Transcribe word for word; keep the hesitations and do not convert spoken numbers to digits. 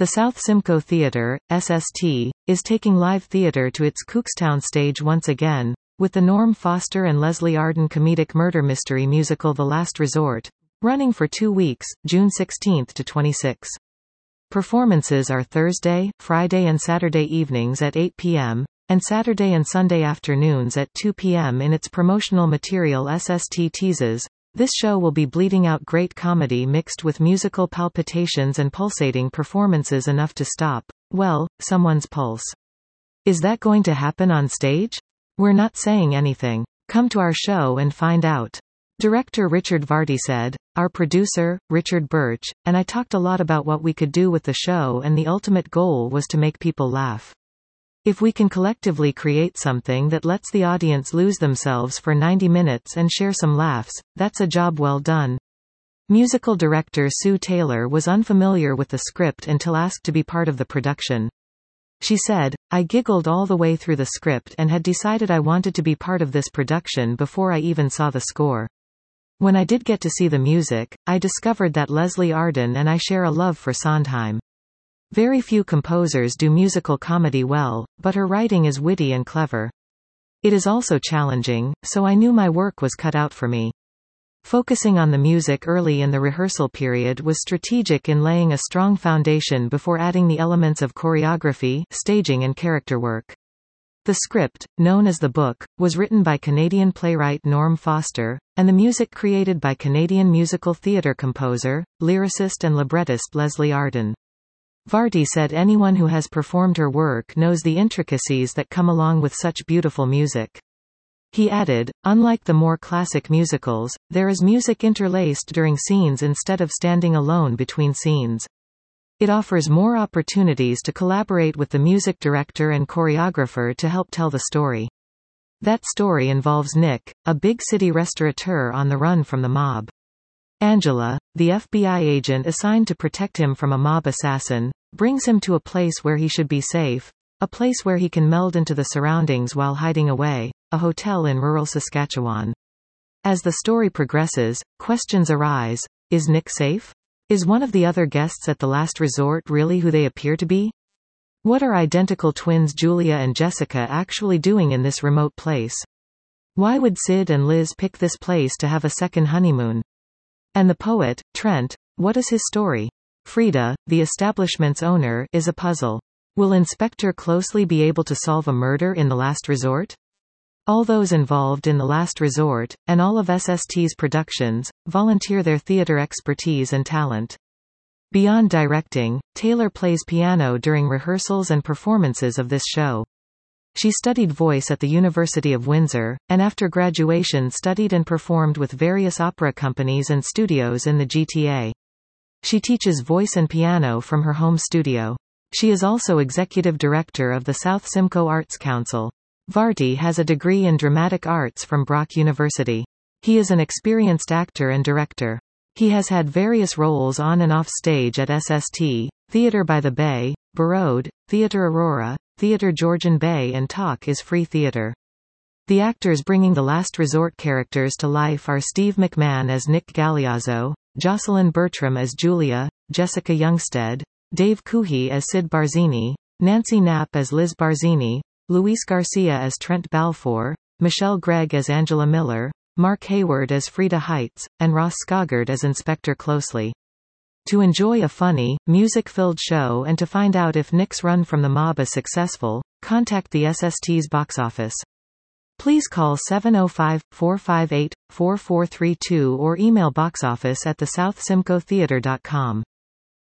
The South Simcoe Theatre, S S T, is taking live theatre to its Cookstown stage once again, with the Norm Foster and Leslie Arden comedic murder mystery musical The Last Resort, running for two weeks, June sixteenth to twenty-sixth. Performances are Thursday, Friday and Saturday evenings at eight p m, and Saturday and Sunday afternoons at two p m In its promotional material S S T teases, this show will be bleeding out great comedy mixed with musical palpitations and pulsating performances enough to stop, well, someone's pulse. Is that going to happen on stage? We're not saying anything. Come to our show and find out. Director Richard Varty said, our producer, Richard Birch, and I talked a lot about what we could do with the show, and the ultimate goal was to make people laugh. If we can collectively create something that lets the audience lose themselves for ninety minutes and share some laughs, that's a job well done. Musical director Sue Taylor was unfamiliar with the script until asked to be part of the production. She said, I giggled all the way through the script and had decided I wanted to be part of this production before I even saw the score. When I did get to see the music, I discovered that Leslie Arden and I share a love for Sondheim. Very few composers do musical comedy well, but her writing is witty and clever. It is also challenging, so I knew my work was cut out for me. Focusing on the music early in the rehearsal period was strategic in laying a strong foundation before adding the elements of choreography, staging and character work. The script, known as the book, was written by Canadian playwright Norm Foster, and the music created by Canadian musical theatre composer, lyricist and librettist Leslie Arden. Varty said anyone who has performed her work knows the intricacies that come along with such beautiful music. He added, unlike the more classic musicals, there is music interlaced during scenes instead of standing alone between scenes. It offers more opportunities to collaborate with the music director and choreographer to help tell the story. That story involves Nick, a big-city restaurateur on the run from the mob. Angela, the F B I agent assigned to protect him from a mob assassin, brings him to a place where he should be safe, a place where he can meld into the surroundings while hiding away, a hotel in rural Saskatchewan. As the story progresses, questions arise. Is Nick safe? Is one of the other guests at The Last Resort really who they appear to be? What are identical twins Julia and Jessica actually doing in this remote place? Why would Sid and Liz pick this place to have a second honeymoon? And the poet, Trent, what is his story? Frida, the establishment's owner, is a puzzle. Will Inspector Closely be able to solve a murder in The Last Resort? All those involved in The Last Resort, and all of S S T's productions, volunteer their theater expertise and talent. Beyond directing, Taylor plays piano during rehearsals and performances of this show. She studied voice at the University of Windsor, and after graduation studied and performed with various opera companies and studios in the G T A. She teaches voice and piano from her home studio. She is also executive director of the South Simcoe Arts Council. Varty has a degree in dramatic arts from Brock University. He is an experienced actor and director. He has had various roles on and off stage at S S T, Theatre by the Bay, Barode, Theatre Aurora, Theatre Georgian Bay and Talk is Free Theatre. The actors bringing The Last Resort characters to life are Steve McMahon as Nick Galeazzo, Jocelyn Bertram as Julia, Jessica Youngstead, Dave Coohey as Sid Barzini, Nancy Knapp as Liz Barzini, Luis Garcia as Trent Balfour, Michelle Gregg as Angela Miller, Mark Hayward as Frida Heights, and Ross Scogard as Inspector Closely. To enjoy a funny, music-filled show and to find out if Nick's run from the mob is successful, contact the S S T's box office. Please call seven oh five, four five eight, four four three two or email boxoffice at the south simcoe theatre dot com.